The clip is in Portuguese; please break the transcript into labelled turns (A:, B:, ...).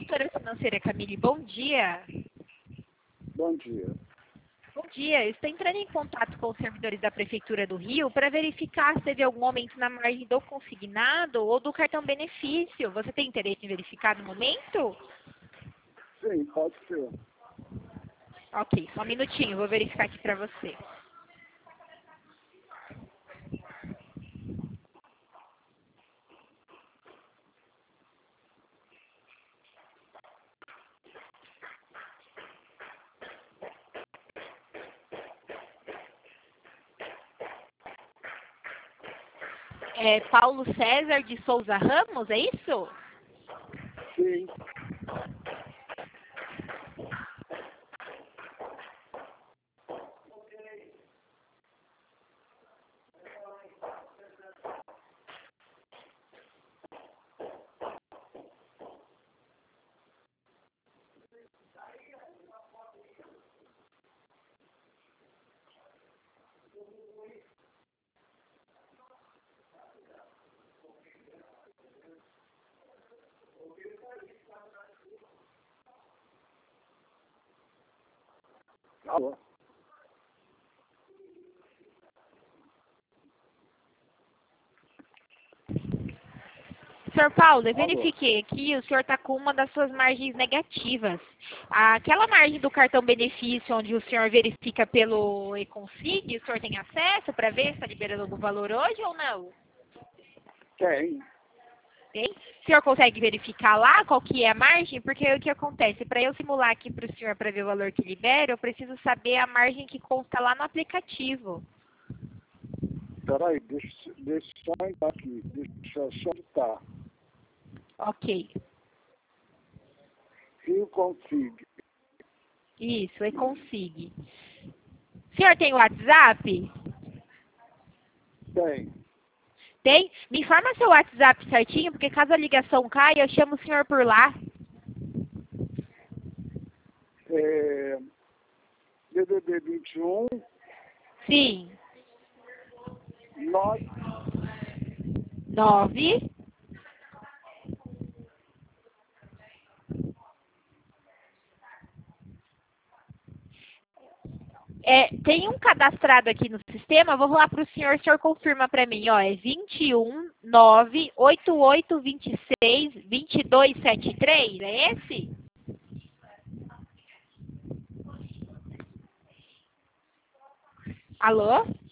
A: Corretora Financeira Camille, bom dia.
B: Bom dia.
A: Bom dia, eu estou entrando em contato com os servidores da Prefeitura do Rio para verificar se teve algum aumento na margem do consignado ou do cartão benefício. Você tem interesse em verificar no momento?
B: Sim, pode ser.
A: Ok, só um minutinho, vou verificar aqui para você. É Paulo César de Souza Ramos, é isso?
B: Sim. Alô?
A: Senhor Paulo, eu
B: Alô?
A: verifiquei aqui, o senhor está com uma das suas margens negativas. Aquela margem do cartão benefício, onde o senhor verifica pelo Econsig, o senhor tem acesso para ver se está liberando algum valor hoje ou não?
B: Tem.
A: Tem? O senhor consegue verificar lá qual que é a margem? Porque o que acontece? Para eu simular aqui para o senhor para ver o valor que libera, eu preciso saber a margem que consta lá no aplicativo.
B: Peraí, deixa só entrar aqui. Deixa eu só editar.
A: Ok.
B: Rio Config.
A: Isso, Econsig. O senhor tem WhatsApp?
B: Tem.
A: Tem? Me informa seu WhatsApp certinho, porque caso a ligação caia, eu chamo o senhor por lá.
B: DDD 21
A: Sim.
B: 9.
A: 9. Tem um cadastrado aqui no sistema, vou falar para o senhor confirma para mim, ó, é 21 9 88 26 22 73, é esse? Alô?